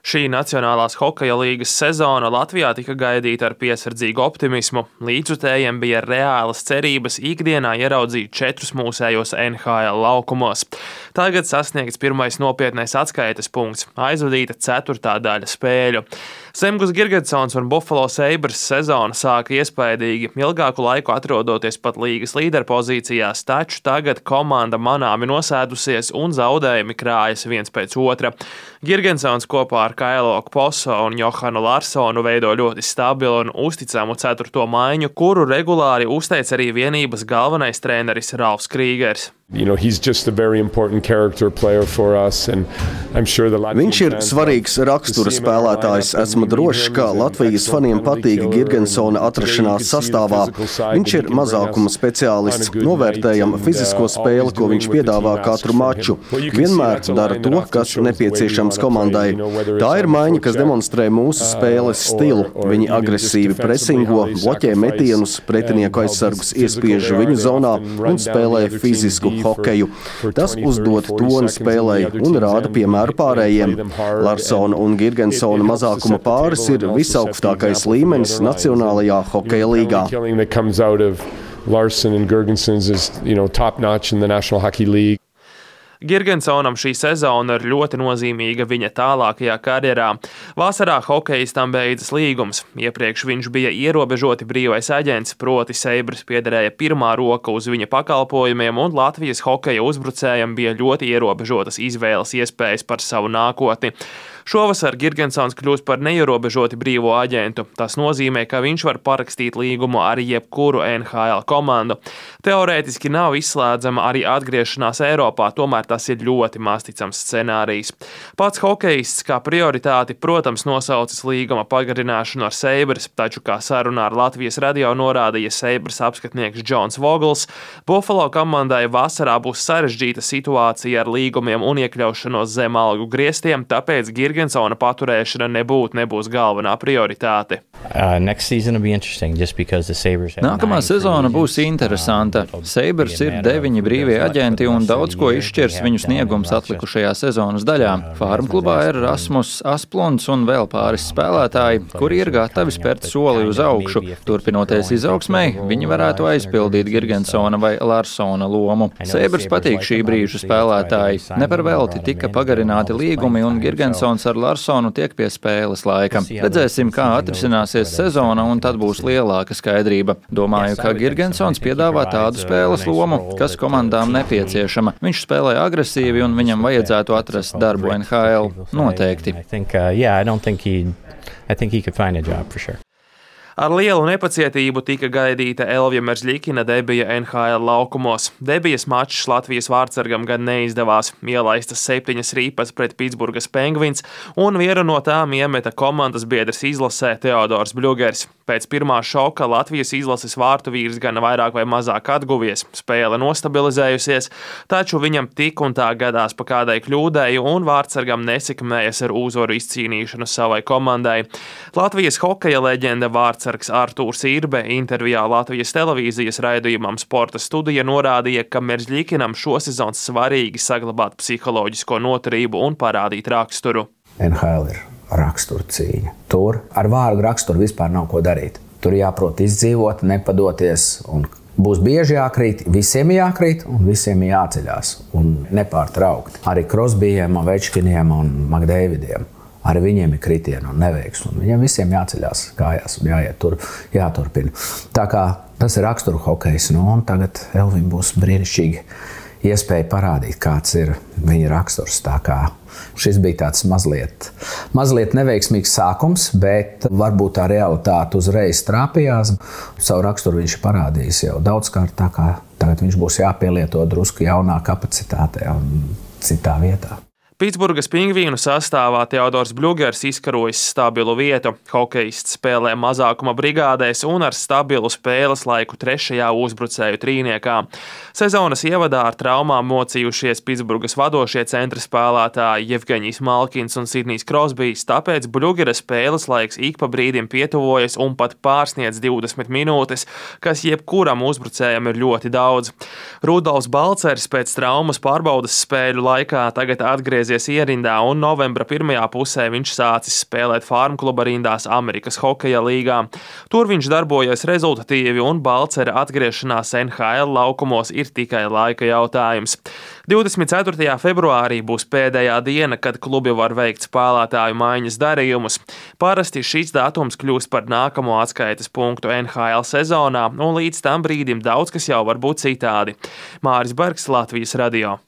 Šī Nacionālās hokeja līgas sezona Latvijā tika gaidīta ar piesardzīgu optimismu. Līdzjutējiem bija reālas cerības ikdienā ieraudzīt 4 mūsējos NHL laukumos. Tagad sasniegts pirmais nopietnais atskaites punkts – aizvadīta 4. daļa spēļu. Zemgus Girgensons un Buffalo Sabres sezona sāka iespaidīgi, ilgāku laiku atrodoties pat līgas līderpozīcijās, taču tagad komanda manāmi nosēdusies un zaudējumi krājas viens pēc otra. Girgensons kopā ar Kailo Okposo un Johanu Larsonu veido ļoti stabilu un uzticamu 4. maiņu, kuru regulāri uzteic arī vienības galvenais treneris Ralfs Krīgers. He's just a very important character player for us, and I'm sure the Latvian Viņš ir svarīgs rakstura spēlētājs. Esmu drošs, ka Latvijas faniem patīk Girgensona atrašanās sastāvā. Viņš ir mazākuma speciālists. Novērtējam fizisko spēli, ko viņš piedāvā katru maču. Vienmēr dara to, kas nepieciešams komandai. Tā ir maiņa, kas demonstrē mūsu spēles stilu. Viņi agresīvi presingo, bloķē metienus, pretinieku aizsargus iespiež viņu zonā un spēlē fizisku hokeju. Tas uzdod toni spēlei un rāda piemēru pārējiem. Larsona un Girgensona mazākuma pāris ir visaugstākais līmenis Nacionālajā hokeja līgā. Larson and Girgensons is, top notch in the National Hockey League. Girgensonam šī sezona ir ļoti nozīmīga viņa tālākajā karjerā. Vasarā hokejistam beidzas līgums. Iepriekš viņš bija ierobežoti brīvais aģents, proti Sabres piederēja pirmā roka uz viņa pakalpojumiem, un Latvijas hokeja uzbrucējam bija ļoti ierobežotas izvēles iespējas par savu nākotni. Šovasar Girgensons kļūs par neierobežoti brīvo aģentu. Tas nozīmē, ka viņš var parakstīt līgumu ar jebkuru NHL komandu. Teorētiski nav izslēdzama arī atgriešanās Eiropā, tomēr tas ir ļoti masticams scenārijs. Pats hokejists kā prioritāti, protams, nosaucis līguma pagarināšanu ar Sabres, taču, kā sarunā ar Latvijas radio norādīja Sabres apskatnieks Džons Vogls, Buffalo komandai vasarā būs sarežģīta situācija ar līgumiem un iekļaušanos zem algu griestiem, tāpēc Girgensona paturēšana nebūs galvenā prioritāte. Nākamā sezona būs interesanta. Sabres ir 9 brīvie aģenti un daudz ko izšķirs viņu sniegums atlikušajā sezonas daļā. Fārmklubā ir Rasmus Asplunds un vēl pāris spēlētāji, kuri ir gatavi spērt soli uz augšu. Turpinoties izaugsmei, viņi varētu aizpildīt Girgensona vai Larsona lomu. Sabres patīk šī brīža spēlētāji. Ne par velti tika pagarināti līgumi un Girgensons ar Larsonu tiek pie spēles laika. Redzēsim, kā atrisināsies sezona, un tad būs lielāka skaidrība. Domāju, ka Girgensons piedāvā tādu spēles lomu, kas komandām nepieciešama. Viņš spēlē agresīvi, un viņam vajadzētu atrast darbu NHL. Noteikti. Ar lielu nepacietību tika gaidīta Elvija Merzļikina debija NHL laukumos. Debijas mačs Latvijas vārtsargam gan neizdevās. Ielaistas 7 rīpas pret Pitsburgas Penguins, un vienu no tām iemeta komandas biedrs izlasē Teodors Bļugers. Pēc pirmā šoka Latvijas izlases vārtu vīrs gan vairāk vai mazāk atguvies, spēle nostabilizējusies, taču viņam tik un tā gadās pa kādai kļūdai, un vārtsargam nesekmējas ar uzvaru izcīnīšanu savai komandai. Latvijas hokeja leģenda vārtsargs Artūrs Irbe intervijā Latvijas televīzijas raidījumam Sporta studija norādīja, ka Merzļikinam šosezon svarīgi saglabāt psiholoģisko noturību un parādīt raksturu. NHL ir rakstura cīņa. Tur ar vārgu raksturu vispār nav ko darīt. Tur jāprot izdzīvot, nepadoties, un būs bieži jākrīt, visiem jākrīt un visiem jāceļās un nepārtraukti. Arī Krosbijiem, Ovečkiniem un Makdeividiem. Arī viņiem ir kritieni un neveiksmi, un viņiem visiem jāceļās kājās un jāiet tur, jāturpina. Tā kā tas ir rakstura hokejs, un tagad Elvim būs brīnišķīgi iespēja parādīt, kāds ir viņa raksturs. Tā kā šis bija tāds mazliet neveiksmīgs sākums, bet varbūt tā realitāte uzreiz trāpījās. Savu raksturu viņš parādījis jau daudzkārt, tā kā tagad viņš būs jāpielieto drusku jaunā kapacitātē un citā vietā. Pitsburgas Pingvīnu sastāvā Teodors Bļugers izkarojis stabilu vietu. Hokejists spēlē mazākuma brigādēs un ar stabilu spēles laiku 3. uzbrucēju trīniekā. Sezonas ievadā ar traumām mocījušies Pitsburgas vadošie centra spēlētāji Jevgeņijs Malkins un Sidnijs Krosbijs, tāpēc Bļugera spēles laiks ik pa brīdim pietuvojas un pat pārsniedz 20 minūtes, kas jebkuram uzbrucējam ir ļoti daudz. Rudolfs Balcers pēc traumas pārbaudas spēļu laikā tagad atgriezies atgriezies ierindā, un novembra pirmajā pusē viņš sācis spēlēt Farm kluba rindās Amerikas hokeja līgā. Tur viņš darbojas rezultatīvi, un Balcera atgriešanās NHL laukumos ir tikai laika jautājums. 24. februārī būs pēdējā diena, kad klubi var veikt spēlētāju maiņas darījumus. Parasti šis datums kļūst par nākamo atskaites punktu NHL sezonā, un līdz tam brīdim daudz kas jau var būt citādi. Māris Bergs, Latvijas radio.